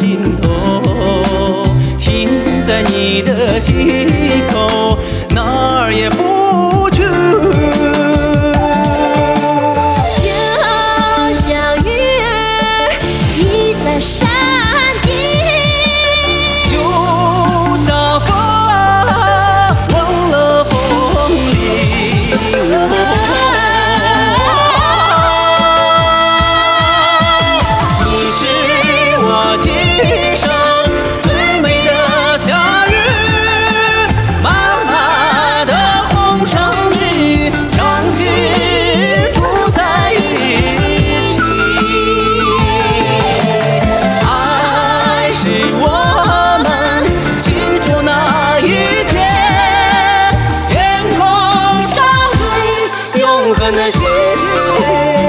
尽头，停在你的心口，哪儿也不去。 就像鱼儿依在山顶， 就像风忘了风铃。你是我今生最美的夏日，漫漫的红尘里，让心住在一起。爱是我们心中那一片天空上最永恒的星星。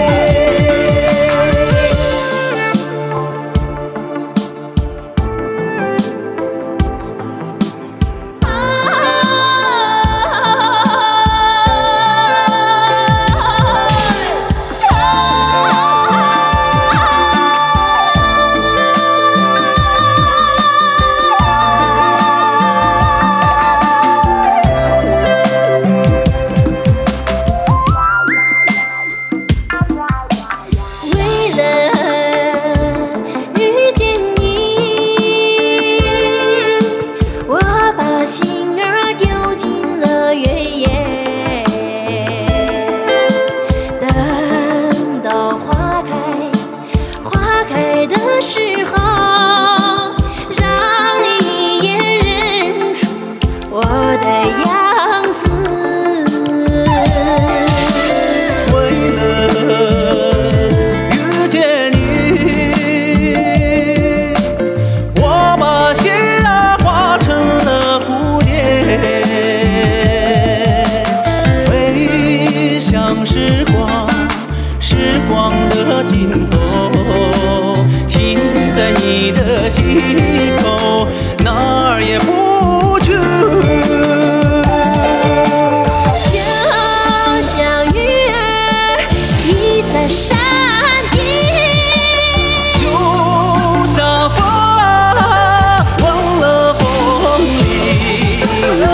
的时候，让你也认出我的样子。 为了遇见你，我把心儿化成了蝴蝶，飞向时光，时光的尽头，停在你的心口，哪儿也不去。 就像鱼儿依在山顶， 就像风忘了风铃。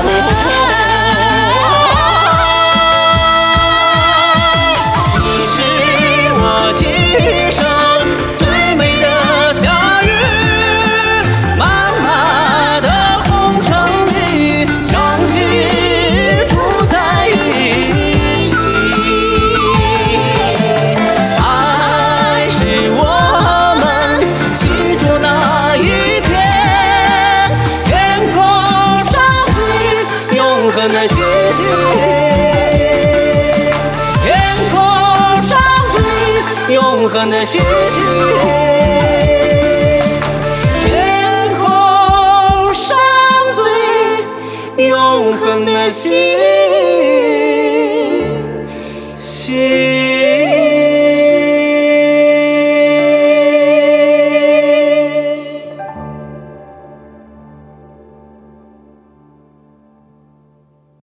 你是我今生最美的夏日，漫漫的红尘里，让心住在一起。爱是我们心中那一片天空上最永恒的星星，天空上最永恒的星星，天空上最永恒的星星。